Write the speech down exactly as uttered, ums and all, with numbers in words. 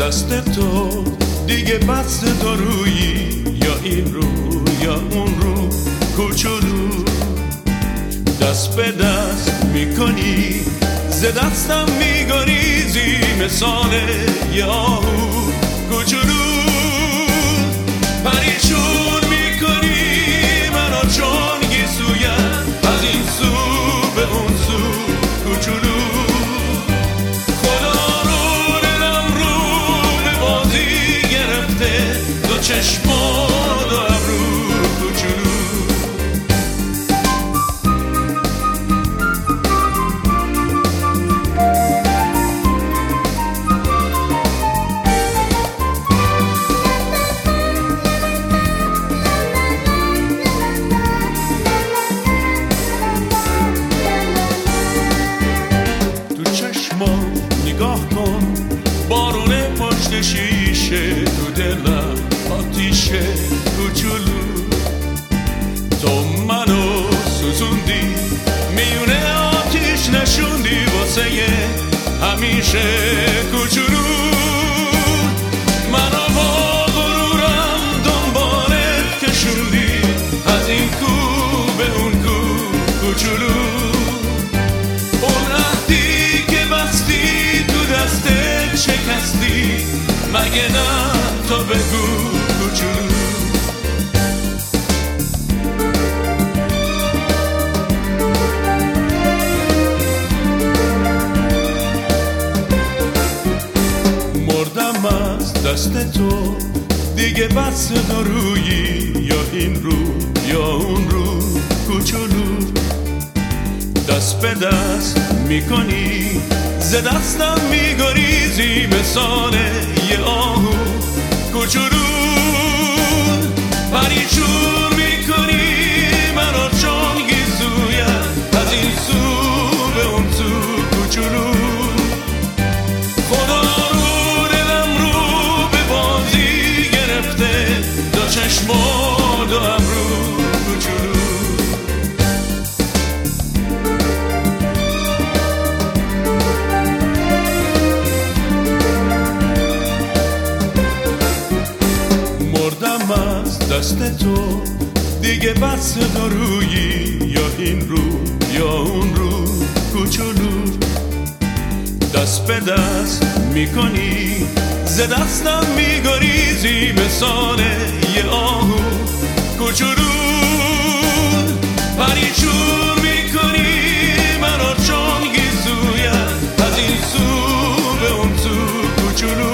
دست تو دیگه بس تو رویی، یا این رو یا اون رو کوچولو، دست به دست میکنی ز دستم میگریزی مثال یه آهو کوچولو، پریشون میکنی منو چون گیسویم از این سو به اون سو کوچولو، خدا رو دلم رو به بازی گرفته دو چشما دو ابرو کوچولو. نگاه کن بارونه پشت شیشه، تو دلم آتیشه کوچولو، تو منو سوزوندی میونه آتیش نشوندی واسه همیشه کوچولو، منو با غرورم دنبالت کشوندی از این کو به اون کو کوچولو، شکستی مگه نه تو بگو کوچولو. مردم از دست تو دیگه بس تو رویی، یا این رو یا اون رو کوچولو، دست به دست میکنی ز دستم میگریزی مثال یه آهو کوچولو، پریشون میکنی منو چون گیسویم از این سو به اون سو کوچولو، خدا رو دلم رو به بازی گرفته دو چشما دو ابرو کوچولو. از دست تو دیگه بس تو رویی، یا این رو یا اون رو کوچولو، دست به دست میکنی ز دستم میگریزی مثال یه آهو کوچولو، پریشون میکنی منو چون گیسویم از این سو به اون سو کوچولو،